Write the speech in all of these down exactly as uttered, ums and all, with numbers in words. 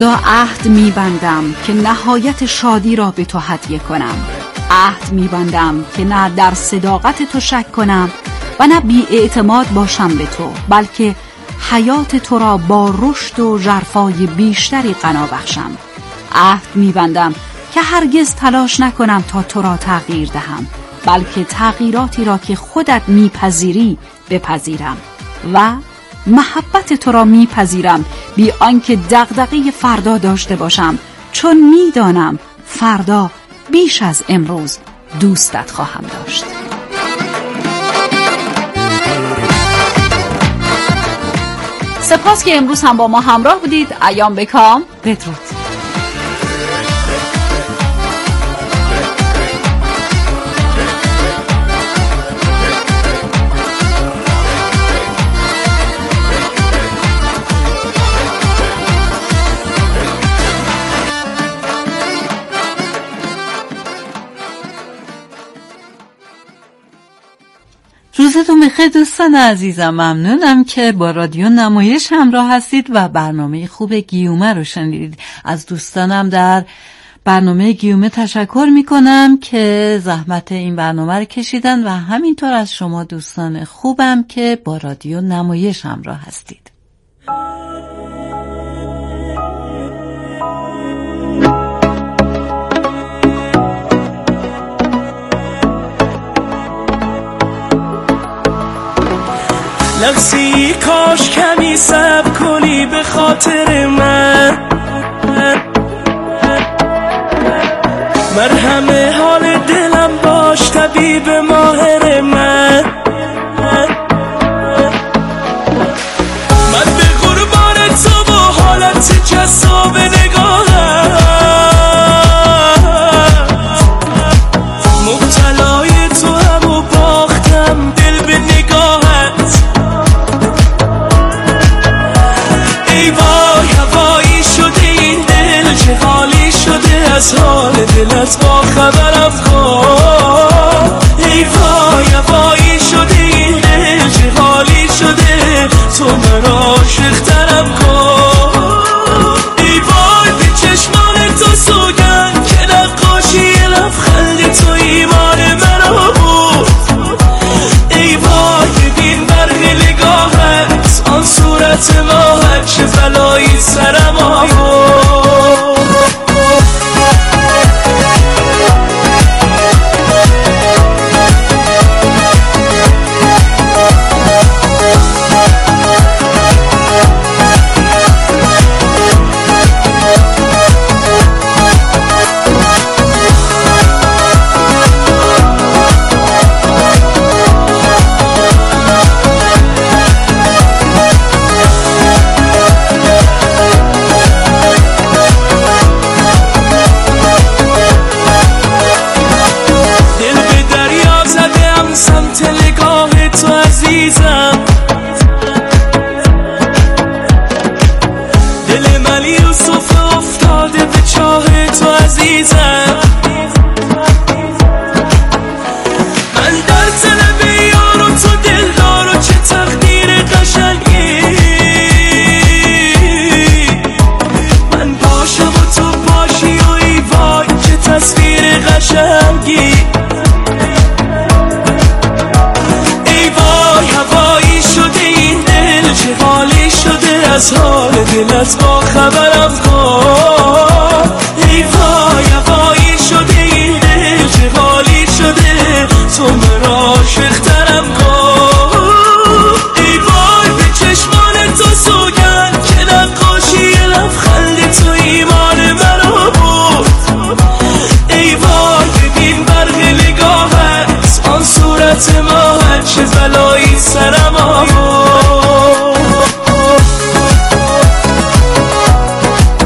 خدا عهد می‌بندم که نهایت شادی را به تو هدیه کنم. عهد می‌بندم که نه در صداقت تو شک کنم و نه بی‌اعتماد باشم به تو، بلکه حیات تو را با رشد و ژرفای بیشتری غنا بخشم. عهد می‌بندم که هرگز تلاش نکنم تا تو را تغییر دهم، بلکه تغییراتی را که خودت میپذیری بپذیرم و محبت تو را میپذیرم بی آنکه دغدغه فردا داشته باشم، چون میدانم فردا بیش از امروز دوستت خواهم داشت. سپاس که امروز هم با ما همراه بودید. ایام بکام. بدرود. روزتون بخیر دوستان عزیزم. ممنونم که با رادیو نمایش همراه هستید و برنامه خوب گیومه رو شنیدید. از دوستانم در برنامه گیومه تشکر میکنم که زحمت این برنامه رو کشیدن و همینطور از شما دوستان خوبم که با رادیو نمایش همراه هستید. لحظی کاش کمی صبر کنی به خاطر من، مرهم حال دلم باش طبیب ماهر من. من به قربان تو و حالت جذاب نگاهت، مبتلای تو هم و باختم دل به نگاهت. از حال دلت با خبرم کن. ای وای وای شده این دل چه حالی شده، تو مرا عاشق‌ترم کن. ای وای به چشمان تو سوگند که نقاشی لبخند تو ایمان مرا بود. ای وای ببین برق نگاهت، آن صورت ماهت چه بلایی سرم آورد. از حال دلت با خبرم کن. ای وای وای شده این دل چه حالی شده، تو مرا عاشق‌ترم کن. ای وای به چشمان تو سوگند که نقاشی لبخند تو ایمان مرا بود. ای وای ببین برق نگاهت، آن صورت ماهت چه بلایی سرم آورد.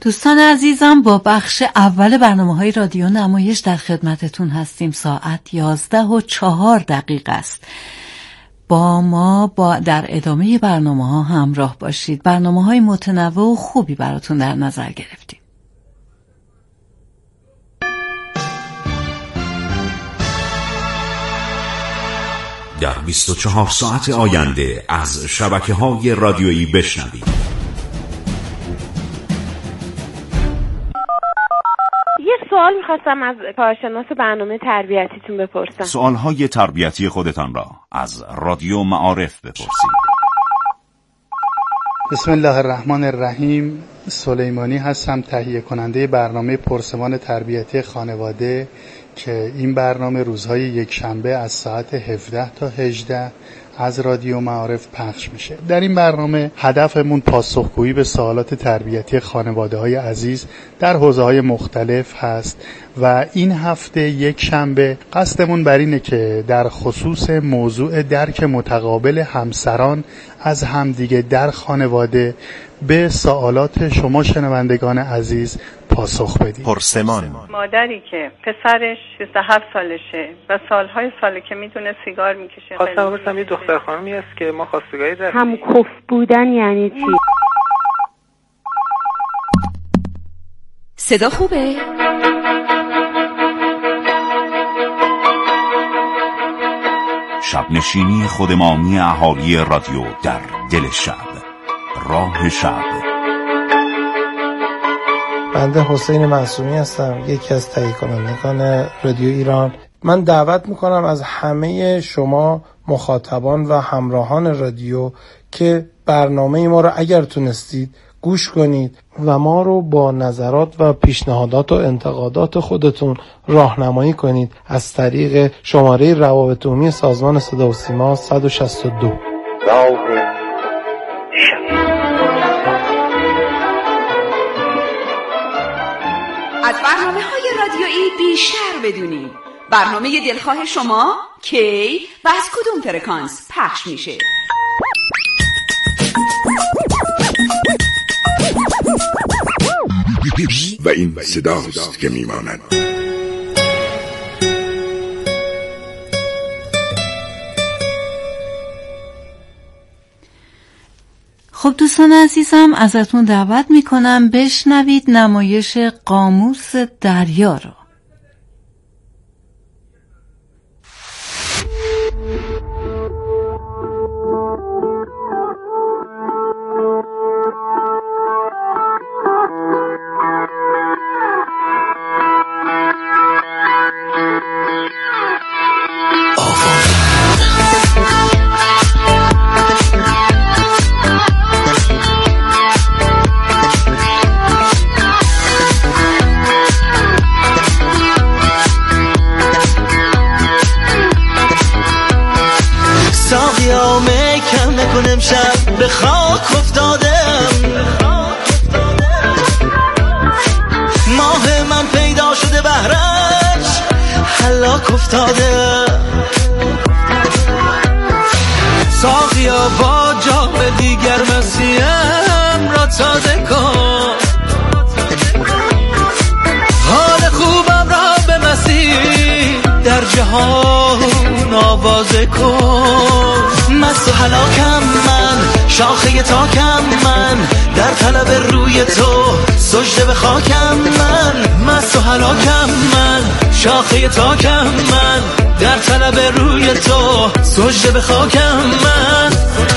دوستان عزیزم، با بخش اول برنامه‌های رادیو نمایش در خدمتتون هستیم. ساعت یازده و چهار دقیقه است. با ما با در ادامه برنامه‌ها همراه باشید. برنامه‌های متنوع و خوبی براتون در نظر گرفتیم. در بیست و چهار ساعت آینده از شبکه‌های رادیویی بشنوید. یه سوال می‌خواستم از کارشناس برنامه تربیتیتون بپرسم. سوال‌های تربیتی خودتان را از رادیو معارف بپرسید. بسم الله الرحمن الرحیم. سلیمانی هستم، تهیه کننده برنامه پرسمان تربیتی خانواده که این برنامه روزهای یک شنبه از ساعت هفده تا هجده از رادیو معارف پخش میشه. در این برنامه هدفمون پاسخگویی به سوالات تربیتی خانواده‌های عزیز در حوزه‌های مختلف هست و این هفته یک شنبه قصدمون بر اینه که در خصوص موضوع درک متقابل همسران از همدیگه در خانواده به سوالات شما شنوندگان عزیز پاسخ بدیم. پرسمان. مادری که پسرش شصت و هفت سالشه و سالهای ساله که میدونه سیگار میکشه، خواستم بپرسم یه دختر خانمی هست که ما خواستگاری داریم. هم کف بودن یعنی چی؟ صدا خوبه؟ شب نشینی خودمانی اهالی رادیو در دل شب. راه شب. بنده حسین معصومی هستم، یکی از تهیه کنندگان رادیو ایران. من دعوت میکنم از همه شما مخاطبان و همراهان رادیو که برنامه ما رو اگر تونستید گوش کنید و ما رو با نظرات و پیشنهادات و انتقادات خودتون راهنمایی کنید از طریق شماره روابط عمومی سازمان صدا و سیما صد و شصت و دو. از برنامه‌های رادیویی بیشتر بدونید. برنامه دلخواه شما کی و از کدوم فرکانس پخش میشه؟ و این صداست که میماند. خب دوستان عزیزم، ازتون دعوت میکنم بشنوید نمایش قاموس دریا رو. امشب به خاک افتادم، ماه من پیدا شده بهرش هلاک افتاده. ساقیا با جام دیگر مسیحم را تازه کن، حال خوبم را به مسیح در جهان آوازه کن. مست و هلاکم من، شاخه تاکم من، در طلب روی تو سجده به خاکم من. مست و هلاکم من، شاخه تاکم من، در طلب روی تو سجده به خاکم من.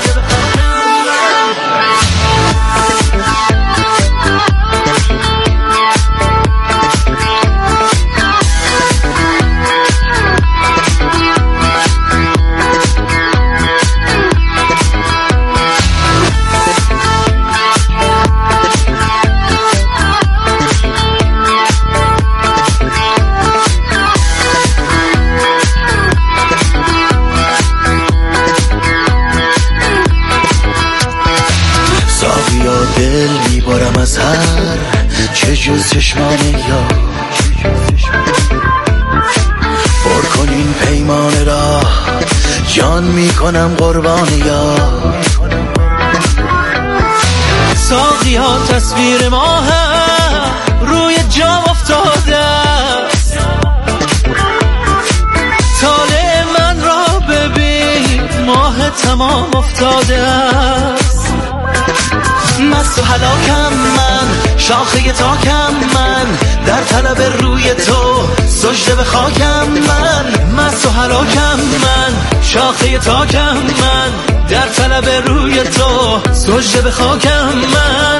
دل میبارم از هر چه جز چشمان یار، پر کن این پیمان را جان میکنم قربان یار. ساقی ها تصویر ما هم افتاده است. طالع من را ببین ماه تمام افتاده است. مست و هلاکم من، شاخه تاکم من، در طلب روی تو سجده به خاکم من. مست و هلاکم من، شاخه تاکم من، در طلب روی تو سجده به خاکم من.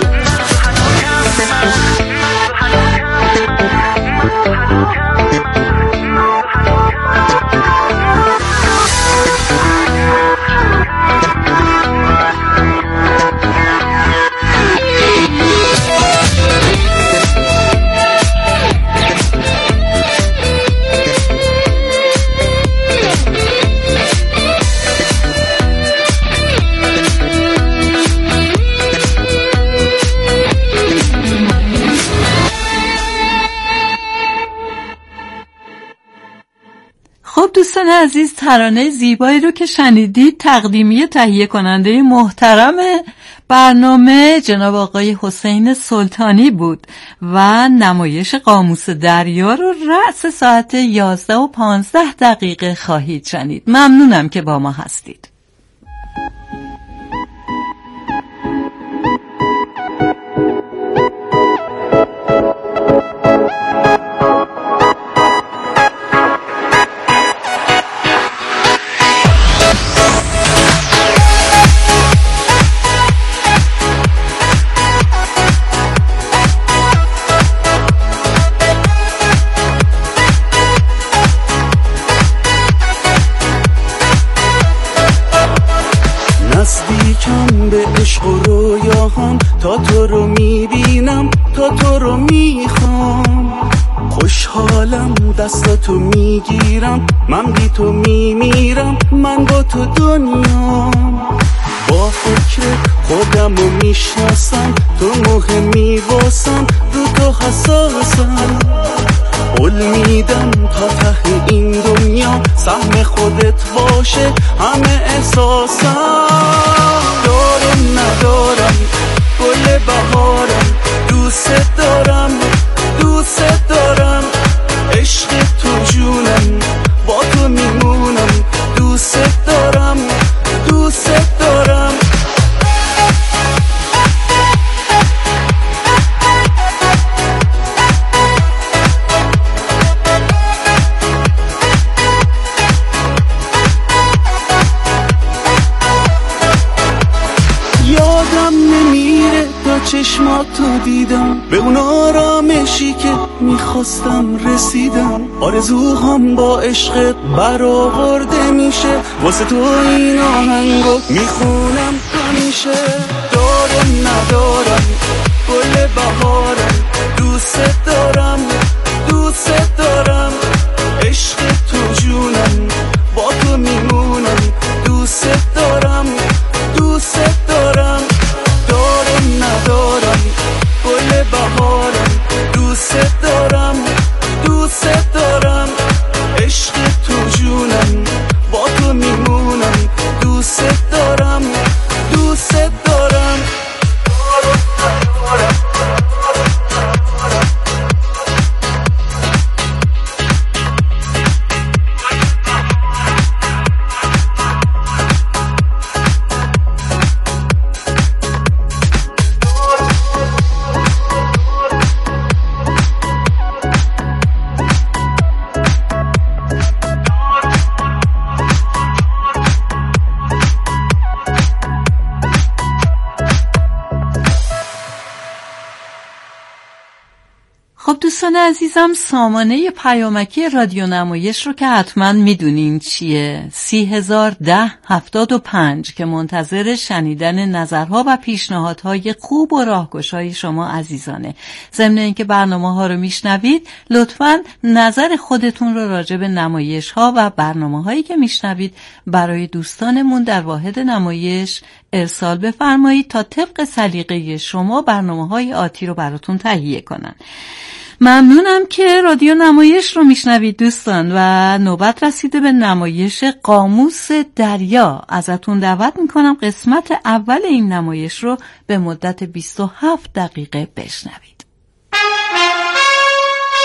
خب دوستان عزیز، ترانه زیبایی رو که شنیدید تقدیمی تهیه کننده محترم برنامه جناب آقای حسین سلطانی بود و نمایش قاموس دریا رو رأس ساعت یازده و پانزده دقیقه خواهید شنید. ممنونم که با ما هستید. نزدیکم به عشق و رویاهام، تا تو رو میبینم، تا تو رو میخوام. خوشحالم دستاتو میگیرم، من بی تو میمیرم، من با تو دنیام. با فکر خودم رو میشناسم، تو مهمی واسم، رو تو حساسم. قول میدم تا ته این دنیا سهم خودت باشه همه احساسم. دارم ندارم گل بهارم، دوست دارم دوست دارم. عشق تو جونم، با تو میمونم، دوست دارم دوست دارم. چشماتو دیدم، به اون آرامشی که میخواستم رسیدم. آرزوهام با عشقت برآورده میشه، واسه تو این آهنگو میخونم همیشه. دارم ندارم گل بهارم، دوست دارم دوست دارم. عشق تو جونم، با تو میمونم، دوست دارم دوست دارم. دارم ندارم گل بهارم، دوست دارم دوست دارم. عشق تو جونم، با تو میمونم، دوست دارم دوست دارم. خب دوستان عزیزم، سامانه پیامکی رادیو نمایش رو که حتما میدونین چیه، سی هزار ده هفتاد و پنج، که منتظر شنیدن نظرها و پیشنهادهای خوب و راهگشای شما عزیزانه. ضمن اینکه برنامه ها رو میشنوید، لطفاً نظر خودتون رو راجع به نمایش ها و برنامه هایی که میشنوید برای دوستانمون در واحد نمایش ارسال بفرمایید تا طبق سلیقه شما برنامه های آتی رو براتون تهیه کنن. ممنونم که رادیو نمایش رو میشنوید دوستان و نوبت رسیده به نمایش قاموس دریا. ازتون دعوت میکنم قسمت اول این نمایش رو به مدت بیست و هفت دقیقه بشنوید.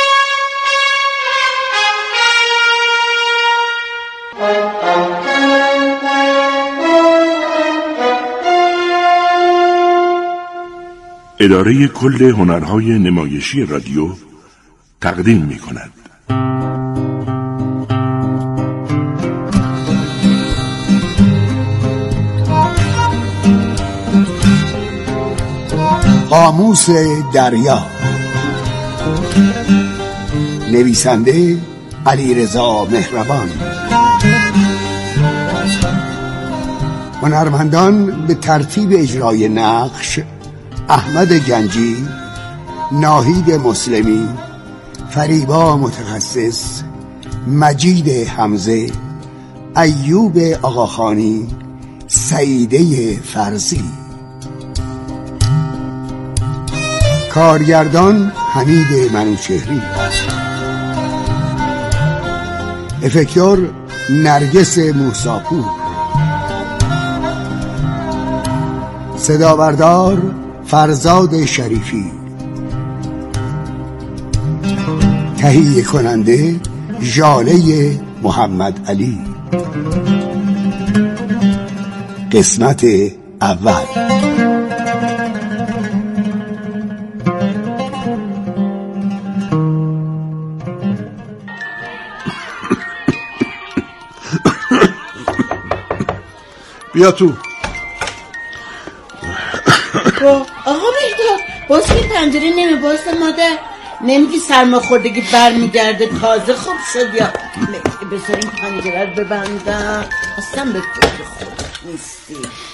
اداره کل هنرهای نمایشی رادیو تقدیم می کند. قاموس دریا، نویسنده علیرضا مهربان، هنرمندان به ترتیب اجرای نقش: احمد گنجی، ناهید مسلمی، فریبا متخصص، مجید حمزه، ایوب آقاخانی، سعیده فرزی. کارگردان حمید منوچهری، افکتور نرگس موساپور، صدابردار فرزاد شریفی، تهیه کننده ژاله محمد علی. قسمت اول. بیا تو. آقا بهداد باز که پنجره نمی باسته مادر؟ نمیگی سرماخوردگی بر میگرده تازه خوب شد یا بذار این پنجره رو ببندم؟ اصلا به فکر خودت نیستی.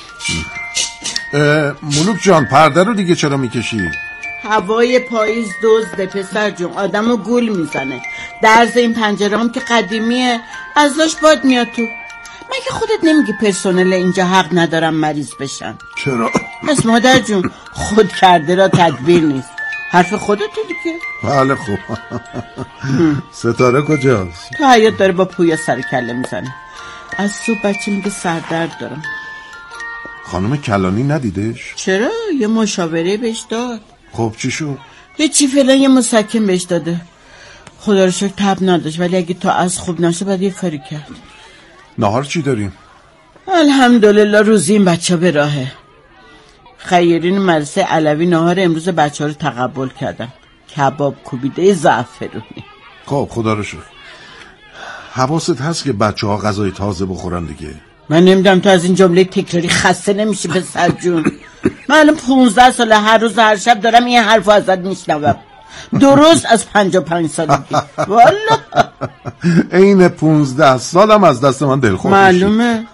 ملوک جان پرده رو دیگه چرا میکشی؟ هوای پاییز دزده پسر جون، آدم رو گول میزنه. درز این پنجره هم که قدیمیه ازلاش باد میاد تو. مگه خودت نمیگی پرسنل اینجا حق ندارم مریض بشن؟ چرا؟ پس مادر جون خود کرده را تدبیر نیست. حرف خودت دیگه. بله خوب. ستاره کجاست؟ تو حیات داره با پویا سر کله میزنه. از صبح بچه میگه سردرد دارم. خانم کلانی ندیدش؟ چرا؟ یه مشاوره بهش داد. خب چی شد؟ هیچی، فعلا یه مسکن بهش داده. خدا رو شکر تب نداشت، ولی اگه تا از خوب نشه باید یه کاری کرد. نهار چی داریم؟ الحمدلله روزی این بچه به راهه. خیرین مدرسه علوی نهار امروز بچه ها رو تقبل کردم. کباب کوبیده زعفرونی. خب خدا رو شکر. حواست هست که بچه ها غذای تازه بخورن دیگه؟ من نمیدونم تو از این جمله تکراری خسته نمیشی پسر جون؟ من الان پونزده ساله هر روز هر شب دارم این حرفو ازت میشنوم، درست از پنجاه و پنج سالگی. والا این پونزده سالم از دست من دلخور معلومه.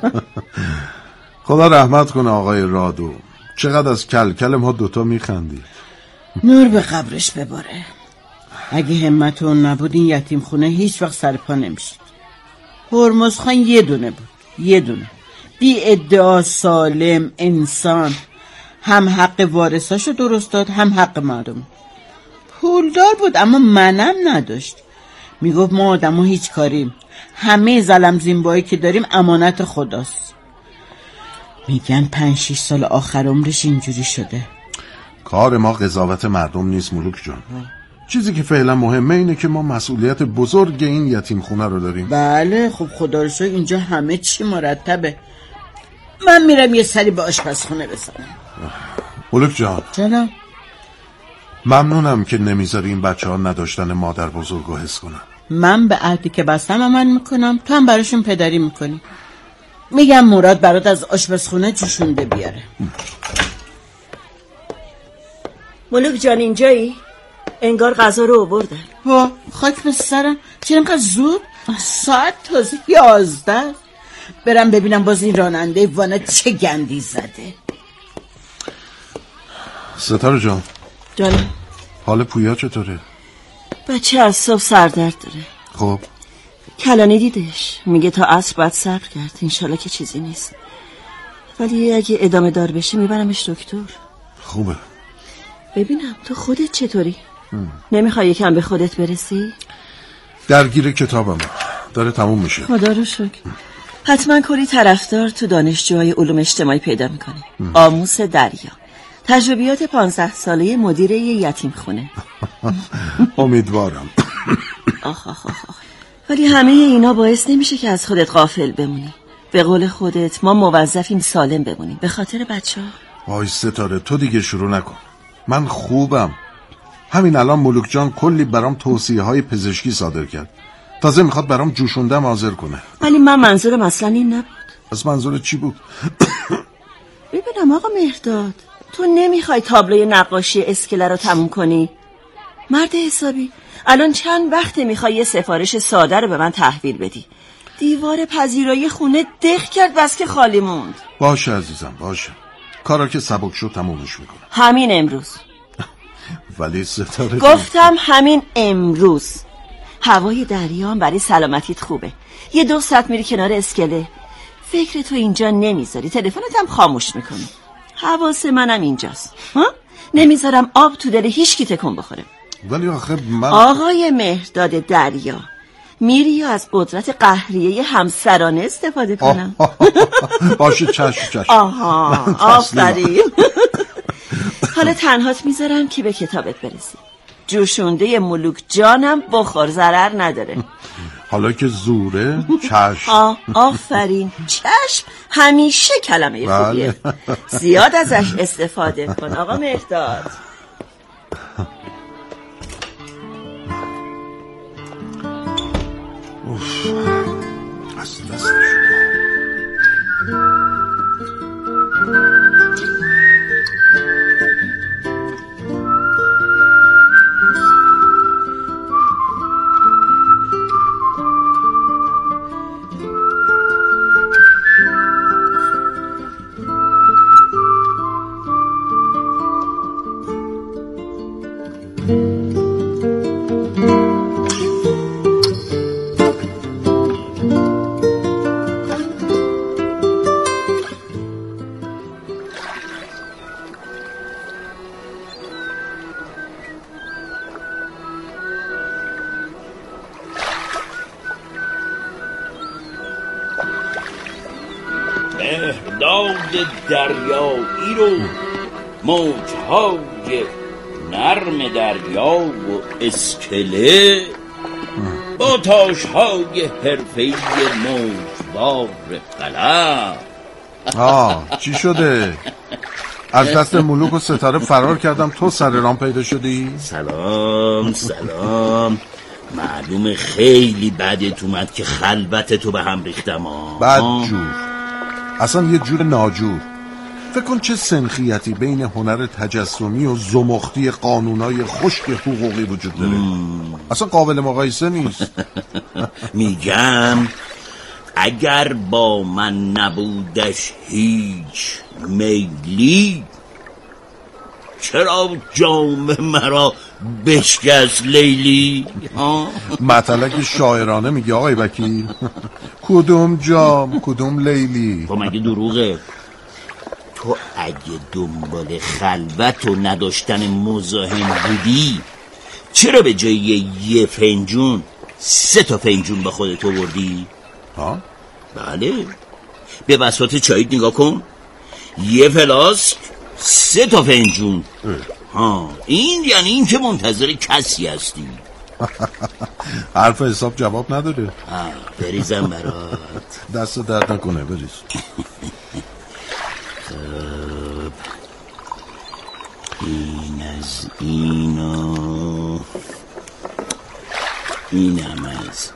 خدا رحمت کنه آقای رادو، چقدر از کل کل ما دوتا میخندی. نور به قبرش بباره. اگه همت اون نبود این یتیم خونه هیچ وقت سرپا نمیشد. هرمز خان یه دونه بود، یه دونه، بی ادعا، سالم، انسان. هم حق وارثاشو درست داد هم حق مردم. پولدار بود اما منم نداشت. میگفت ما آدم ها هیچ کاریم، همه زلم زیمبایی که داریم امانت خداست. میگن پنج شیش سال آخر عمرش اینجوری شده. کار ما قضاوت مردم نیست ملوک جان. چیزی که فعلا مهمه اینه که ما مسئولیت بزرگ این یتیم خونه رو داریم. بله خب خدا رو شکر اینجا همه چی مرتبه. من میرم یه سری به آشپزخونه بزنم. ملوک جان جانم، ممنونم که نمیذاری این بچه ها نداشتن مادر بزرگ رو حس کنم. من به عهدی که بستم عمل میکنم، تو هم براشون پدری میکنی. میگم مراد برات از آشپزخونه جوشونده بیاره. ملوک جان اینجایی؟ انگار غذا رو آوردن. وا خاک به سرم، چرا اینقدر زود؟ ساعت تازه یازده. برم ببینم باز این راننده وانا چه گندی زده. ستاره جان جانم، حال پویا چطوره؟ بچه از صبح سردرد داره. خب کلانی دیدش، میگه تا عصر باید صبر کرد، انشالله که چیزی نیست، ولی اگه ادامه دار بشه میبرمش دکتر. خوبه. ببینم تو خودت چطوری؟ هم. نمیخوای یکم به خودت برسی؟ درگیر کتابم داره تموم میشه. خدا رو شکر. حتما کلی طرفدار تو دانشجوهای علوم اجتماعی پیدا میکنه. قاموس دریا، تجربیات پانزده ساله مدیر یه یتیم خونه. امیدوارم. آخ آخ آخ آخ. ولی همه اینا باعث نمیشه که از خودت غافل بمونی. به قول خودت ما موظفیم سالم بمونیم به خاطر بچه ها. وای ستاره تو دیگه شروع نکن. من خوبم. همین الان ملوک جان کلی برام توصیه های پزشکی صادر کرد. تازه میخواد برام جوشوندم حاضر کنه. ولی من منظورم اصلا این نبود. از منظور چی بود؟ ببینم آقا مهرداد، تو نمیخوای تابلوی نقاشی اسکله رو تموم کنی؟ مرد حسابی الان چند وقته میخوای یه سفارش ساده رو به من تحویل بدی؟ دیوار پذیرایی خونه دق کرد بس که خالی موند. باشه عزیزم باشه، کارا که سبک شد تمومش میکنم. همین امروز. ولی ستاره گفتم همین امروز. هوای دریا هم برای سلامتیت خوبه. یه دو ساعت میری کنار اسکله، فکر تو اینجا نمیذاری، تلفنت هم خاموش میکنی. حواس منم اینجاست ها؟ نمیذارم آب تو دل هیچ کی تکون بخوره. ولی آخه من آقای مهرداد دریا، میری یا از قدرت قهریه همسرانه استفاده کنم؟ باشه چشم چشم. آها آفرین. حالا تنهات میذارم که به کتابت برسی. جوشونده ملوک جانم بخور، ضرر نداره. حالا که زوره چشم. آه آفرین، چشم همیشه کلمه خوبیه. زیاد ازش استفاده کن آقا مهرداد. اوف از دست شما. مهرداد دریایی رو موجهای نرم دریا و اسکله با تاشهای حرفه‌ای موجبار قلم. آه چی شده؟ از دست ملوک و ستاره فرار کردم، تو سر رام پیدا شدی؟ سلام سلام. معلومه خیلی بدت اومد که خلوت تو به هم ریختم. بدجور، اصلا یه جور ناجور. فکر کن چه سنخیتی بین هنر تجسمی و زمختی قانونای خشک حقوقی وجود داره. مم. اصلا قابل مقایسه نیست. میگم اگر با من نبودش هیچ میلی، چرا جام مرا بشکست لیلی؟ مطلق شاعرانه میگه آقای وکیل. کدوم جام کدوم لیلی؟ تو مگه دروغه؟ تو اگه دنبال خلوت و نداشتن مزاحم بودی، چرا به جای یه فنجون سه تا فنجون با خودت آوردی؟ ها؟ بله، به بساط چایت نگاه کن. یه فلاسک سه تا فنجون. ها، این یعنی این که منتظر کسی هستی. حرف حساب جواب نداره. بریزم برات. دست درد نکنه، بریز. خب این از اینو، اینم از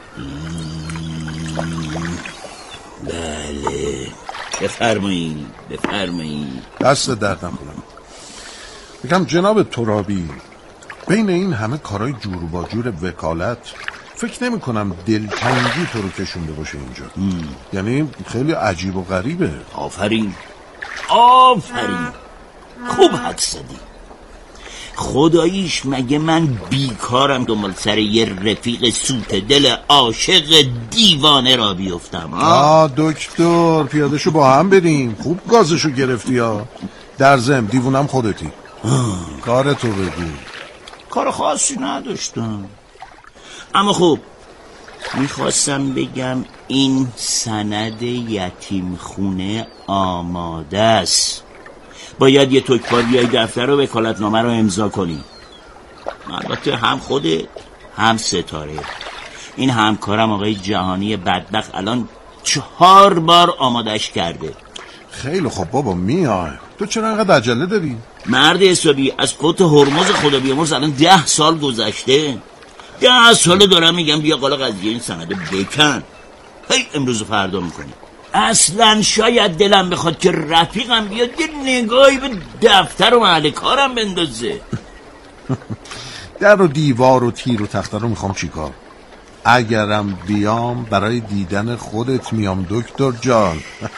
این. بله بفرمایید بفرمایید. دست درد نکنه. میگم جناب ترابی، بین این همه کارهای جور با جور وکالت فکر نمی کنم دلتنگی تو رو کشونده باشه اینجا. مم. یعنی خیلی عجیب و غریبه. آفرین آفرین، خوب حد زدی. خداییش مگه من بیکارم دنبال سر یه رفیق سوت دل عاشق دیوانه را بیفتم؟ آه دکتر، پیاده شو با هم بریم. خوب گازشو گرفتی ها. در ضمن دیوونم خودتی. کارتو بگو. کار خاصی نداشتم، اما خب میخواستم بگم این سند یتیم خونه آماده است. باید یه تکباریای دفتر رو وکالتنامه رو امضا کنی. البته هم خودت هم ستاره. این همکارم آقای جهانی بدبخت الان چهار بار آمادش کرده. خیلی خب بابا میای. تو چرا انقدر عجله داری؟ مرد حسابی از فوت هرمز خدا بیامرز الان ده سال گذشته. ده سال دارم میگم بیا قالا قضیه این سنده بکن. هی امروز فردا میکنی. اصلا شاید دلم بخواد که رفیقم بیاد یه نگاهی به دفتر و محل کارم بندازه. در و دیوار و تیر و تخته رو میخوام چیکار؟ اگرم بیام برای دیدن خودت میام دکتر جان.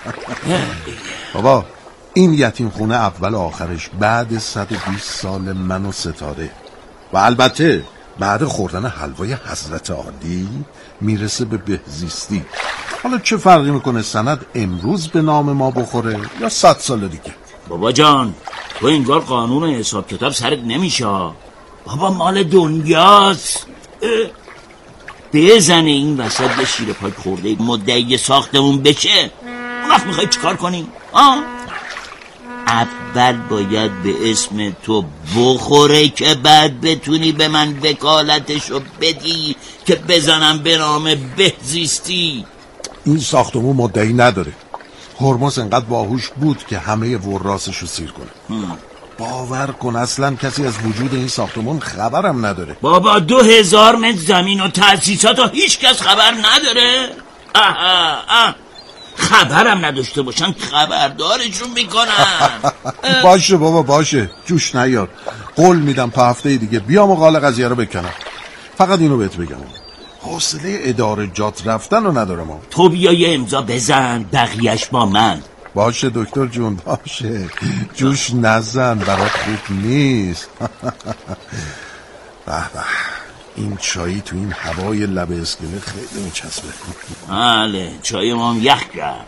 بابا این یتیم خونه اول و آخرش بعد صد و بیست سال من و ستاره و البته بعد خوردن حلوای حضرت عالی میرسه به بهزیستی. حالا چه فرقی میکنه سند امروز به نام ما بخوره یا صد سال دیگه؟ بابا جان تو انگار قانون و حساب کتاب سرت نمیشه. بابا مال دنیاست. بزنه این وسط به شیر پای خورده مدعی ساختمون بشه، اون وقت میخوای چیکار کنی؟ آه؟ اول باید به اسم تو بخوره که بعد بتونی به من وکالتشو بدی که بزنم به نام بهزیستی. این ساختمون مدعی نداره. هرمز انقدر باهوش بود که همه وراسشو سیر کنه. هم. باور کن اصلا کسی از وجود این ساختمون خبرم نداره. بابا دو هزار متر زمین و تأسیسات و هیچ کس خبر نداره. آها آه. خبرم نداشته باشن خبردارشون میکنن. باشه بابا باشه جوش نیار. قول میدم تا هفته دیگه بیام و قال قضیه رو بکنم. فقط اینو بهت بگم حوصله اداره جات رفتن رو ندارم. تو بیا یه امضا بزن بقیهش با من. باشه دکتر جون باشه جوش نزن برات خوب نیست. به به این چایی تو این هوای لب اسکله خیلی میچسبه. بله چای ما هم یخ کرد.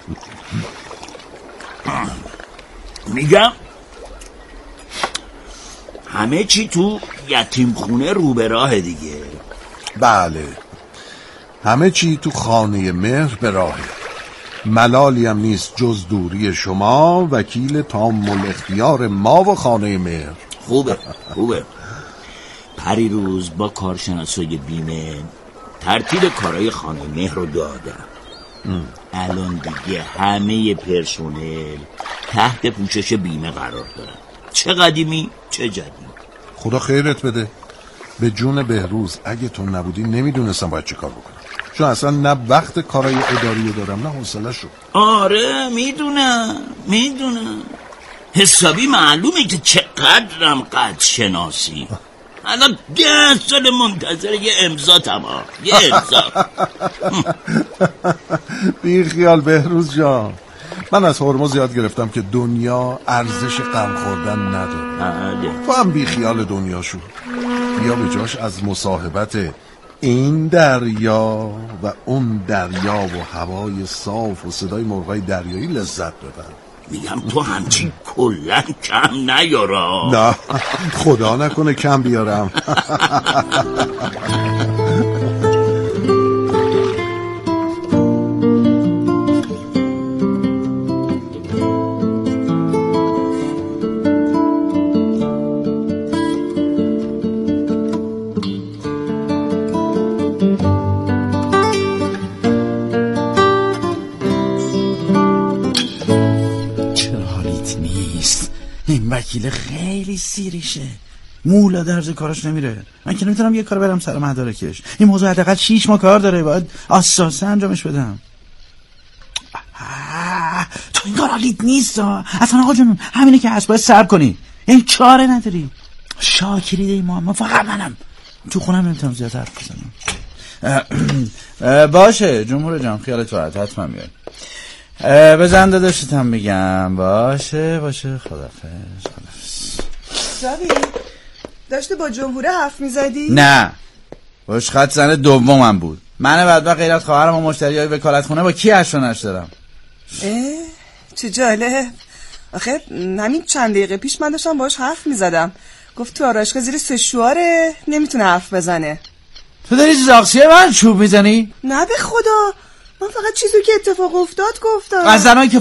میگم همه چی تو یتیم خونه رو به راه دیگه. بله همه چی تو خانه مهر به راهه. ملالی هم نیست جز دوری شما وکیل تام الاختیار ما و خانه مهر. خوبه خوبه. پری روز با کارشناسای بیمه ترتیب کارهای خانه مهر رو دادم. الان دیگه همه پرسنل تحت پوشش بیمه قرار دارن، چه قدیمی چه جدید. خدا خیرت بده. به جون بهروز اگه تو نبودی نمیدونستم باید چه کار بکنم، چون اصلا نه وقت کارهای اداری دارم نه حوصله شو. آره میدونم میدونم حسابی معلومه که چقدرم قد شناسی. الان ده سال منتظر یه امضا تمام یه امضا. بی خیال بهروز جان، من از هرمز یاد گرفتم که دنیا ارزش غم خوردن نداره. تو هم بی خیال دنیا شو. بیا به جاش از مصاحبت این دریا و اون دریا و هوای صاف و صدای مرغای دریایی لذت ببر. میگم تو همچین کلن کم نیارا. نه خدا نکنه کم بیارم. وکیل خیلی سیریشه، مولا درز کارش نمیره. من که نمیتونم یه کار برم سر مدارکش. این موضوع حداقل شیش ماه کار داره، باید اساسا انجامش بدم. تو این کار حالیت نیست ها. اصلا آقا جون همینه که هست، باید صبر کنی. این چاره نداری. شاکری دی ما فقط منم تو خونم نمیتونم زیاد حرف بزنم. باشه جمهور جان خیالت راحت، حتما میاد. به زنده داشتم میگم. باشه باشه خدافظ خدافظ. جاوی داشته با جمهوره حرف میزدی؟ نه باش خط زن دومم بود. من بدبخت غیرت خواهرم و مشتری های وکالت خونه با کی هشت و نش دارم. اه چه جالب. آخه همین چند دقیقه پیش من داشتم باش حرف میزدم، گفت تو آرایشگاه زیر سشواره نمیتونه حرف بزنه. تو داری زاغسیه من چوب میزنی؟ نه به خدا، من فقط چیزی که اتفاق افتاد گفتم. از زنایی که